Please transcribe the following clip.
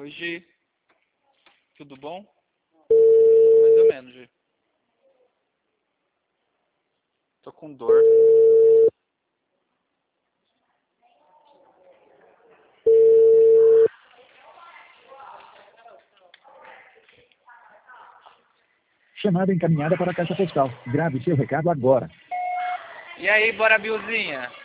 Oi, Gi. Tudo bom? Mais ou menos, Gi. Tô com dor. Chamada encaminhada para a caixa postal. Grave seu recado agora. E aí, bora, Billzinha?